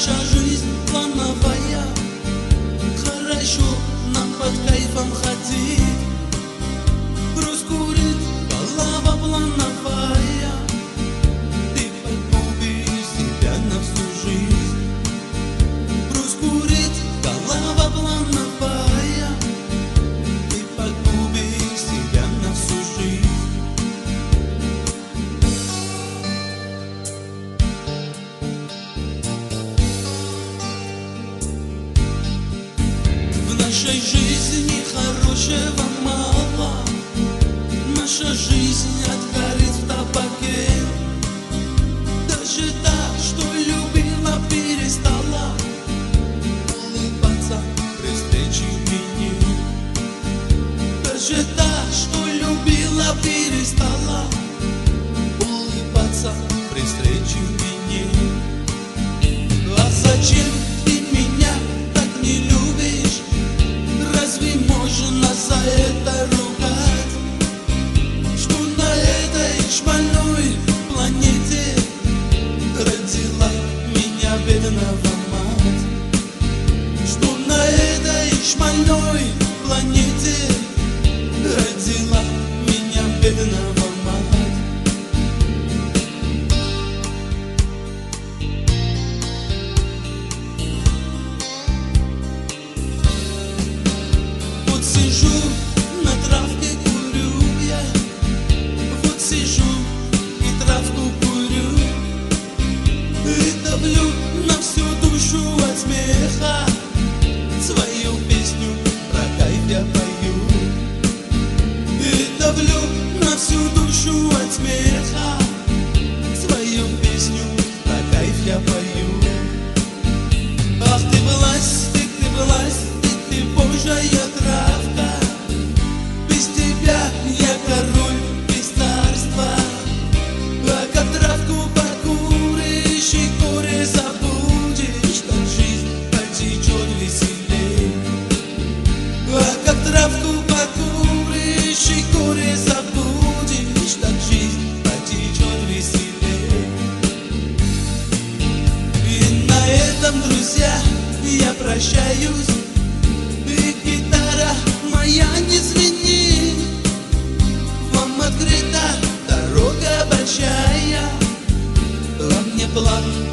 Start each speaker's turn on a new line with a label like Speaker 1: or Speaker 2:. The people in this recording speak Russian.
Speaker 1: Наша жизнь плановая, хорошо нам под кайфом ходить. Брось курить, голова плановая, ты погубишь себя на всю жизнь. Брось курить, голова плановая, ты погубишь себя на всю жизнь. В нашей жизни хорошего мало, наша жизнь отгорит в табаке. Даже та, что любила, перестала улыбаться при встрече мне. Даже та, что любила, перестала улыбаться при встрече мне. А зачем ты меня так не любишь? Разве можно за это ругать? Что на этой шпальной планете родила меня бедного мать? Что на этой шпальной планете родила меня бедного мать? Вот сижу на травке, курю я. Вот сижу и травку курю, и давлю на всю душу от смеха. Свою песню про кайф я пою, и давлю на всю душу от смеха. Свою песню про кайф я пою. Ах ты власть, ты власть, ты божья травка. Без тебя я король, без царства. А как травку покуришь и горе забудешь, так жизнь потечет веселей. А как травку покуришь и горе забудешь, так жизнь потечет веселей. И на этом, друзья, я прощаюсь. И гитара моя не звенит, вам открыта дорога большая, а мне план